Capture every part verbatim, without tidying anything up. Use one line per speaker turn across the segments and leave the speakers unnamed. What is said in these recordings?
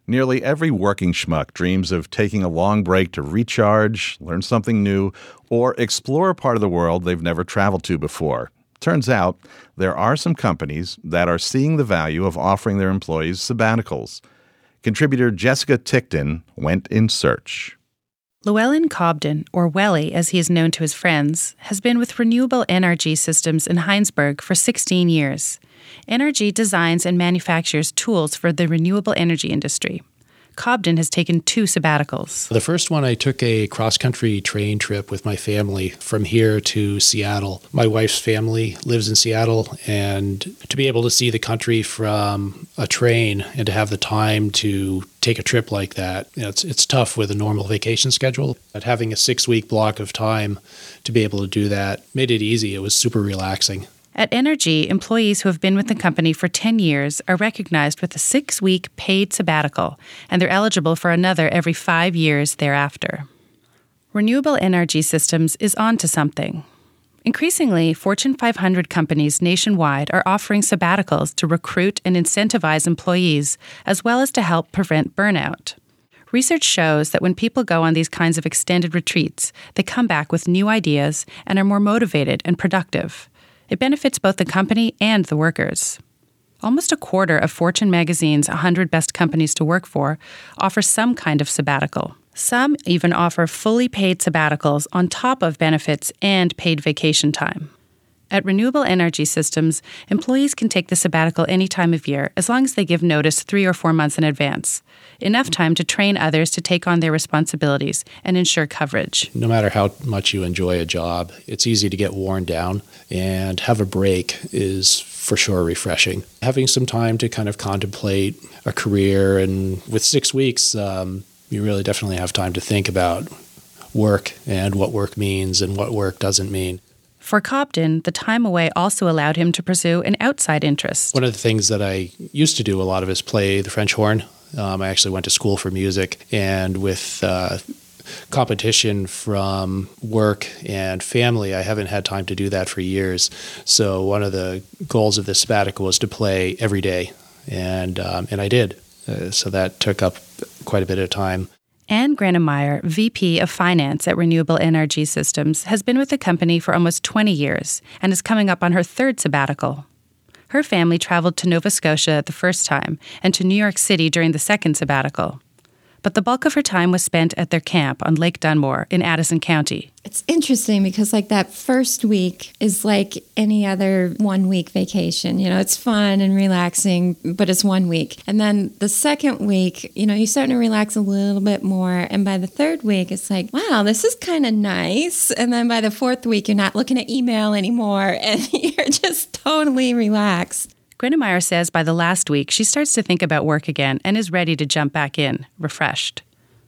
Nearly every working schmuck dreams of taking a long break to recharge, learn something new, or explore a part of the world they've never traveled to before. Turns out, there are some companies that are seeing the value of offering their employees sabbaticals. Contributor Jessica Tickton went in search.
Llewellyn Cobden, or Welly as he is known to his friends, has been with Renewable N R G Systems in Heinsberg for sixteen years. N R G designs and manufactures tools for the renewable energy industry. Cobden has taken two sabbaticals.
The first one, I took a cross-country train trip with my family from here to Seattle. My wife's family lives in Seattle, and to be able to see the country from a train and to have the time to take a trip like that, you know, it's it's tough with a normal vacation schedule. But having a six-week block of time to be able to do that made it easy. It was super relaxing.
At N R G, employees who have been with the company for ten years are recognized with a six-week paid sabbatical, and they're eligible for another every five years thereafter. Renewable N R G Systems is on to something. Increasingly, Fortune five hundred companies nationwide are offering sabbaticals to recruit and incentivize employees, as well as to help prevent burnout. Research shows that when people go on these kinds of extended retreats, they come back with new ideas and are more motivated and productive. It benefits both the company and the workers. Almost a quarter of Fortune magazine's one hundred Best Companies to Work For offer some kind of sabbatical. Some even offer fully paid sabbaticals on top of benefits and paid vacation time. At Renewable N R G Systems, employees can take the sabbatical any time of year as long as they give notice three or four months in advance, enough time to train others to take on their responsibilities and ensure coverage.
No matter how much you enjoy a job, it's easy to get worn down, and have a break is for sure refreshing. Having some time to kind of contemplate a career, and with six weeks, um, you really definitely have time to think about work and what work means and what work doesn't mean.
For Cobden, the time away also allowed him to pursue an outside interest.
One of the things that I used to do a lot of is play the French horn. Um, I actually went to school for music, and with uh, competition from work and family, I haven't had time to do that for years. So one of the goals of this sabbatical was to play every day, and um, and I did. Uh, so that took up quite a bit of time.
Anne Granemeyer, V P of Finance at Renewable N R G Systems, has been with the company for almost twenty years and is coming up on her third sabbatical. Her family traveled to Nova Scotia the first time and to New York City during the second sabbatical. But the bulk of her time was spent at their camp on Lake Dunmore in Addison County.
It's interesting because like that first week is like any other one-week vacation. You know, it's fun and relaxing, but it's one week. And then the second week, you know, you're starting to relax a little bit more. And by the third week, it's like, wow, this is kind of nice. And then by the fourth week, you're not looking at email anymore and you're just totally relaxed.
Granemeyer says by the last week, she starts to think about work again and is ready to jump back in, refreshed.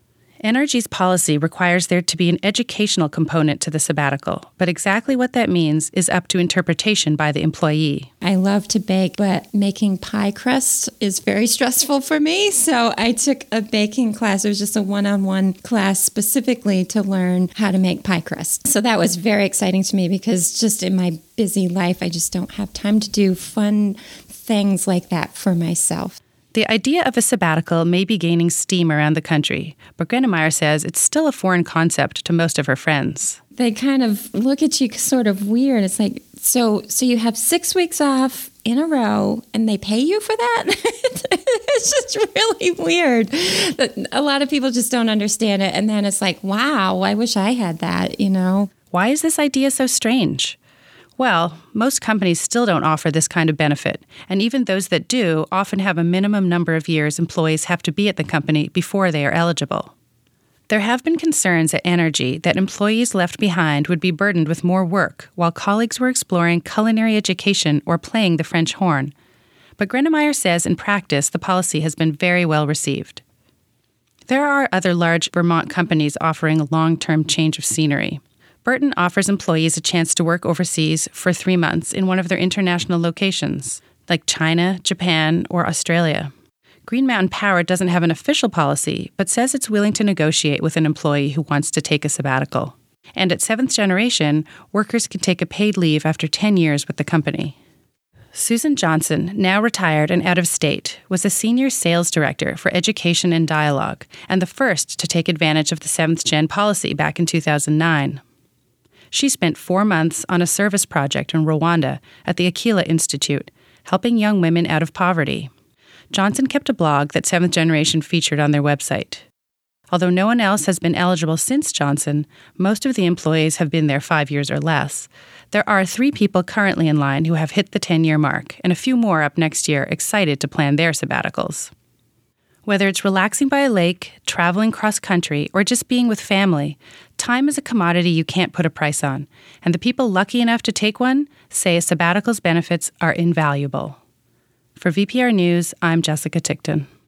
N R G's policy requires there to be an educational component to the sabbatical, but exactly what that means is up to interpretation by the employee.
I love to bake, but making pie crust is very stressful for me, so I took a baking class. It was just a one-on-one class specifically to learn how to make pie crust. So that was very exciting to me because just in my busy life, I just don't have time to do fun things like that for myself.
The idea of a sabbatical may be gaining steam around the country, but Granemeyer says it's still a foreign concept to most of her friends.
They kind of look at you sort of weird. It's like, so so you have six weeks off in a row and they pay you for that? It's just really weird. A lot of people just don't understand it. And then it's like, wow, I wish I had that, you know?
Why is this idea so strange? Well, most companies still don't offer this kind of benefit, and even those that do often have a minimum number of years employees have to be at the company before they are eligible. There have been concerns at N R G that employees left behind would be burdened with more work while colleagues were exploring culinary education or playing the French horn. But Granemeyer says in practice the policy has been very well received. There are other large Vermont companies offering a long-term change of scenery. Burton offers employees a chance to work overseas for three months in one of their international locations, like China, Japan, or Australia. Green Mountain Power doesn't have an official policy, but says it's willing to negotiate with an employee who wants to take a sabbatical. And at Seventh Generation, workers can take a paid leave after ten years with the company. Susan Johnson, now retired and out of state, was a senior sales director for education and dialogue and the first to take advantage of the seventh Gen policy back in two thousand nine. She spent four months on a service project in Rwanda at the Akila Institute, helping young women out of poverty. Johnson kept a blog that Seventh Generation featured on their website. Although no one else has been eligible since Johnson, most of the employees have been there five years or less. There are three people currently in line who have hit the ten-year mark, and a few more up next year excited to plan their sabbaticals. Whether it's relaxing by a lake, traveling cross-country, or just being with family, time is a commodity you can't put a price on, and the people lucky enough to take one say a sabbatical's benefits are invaluable. For V P R News, I'm Jessica Tickton.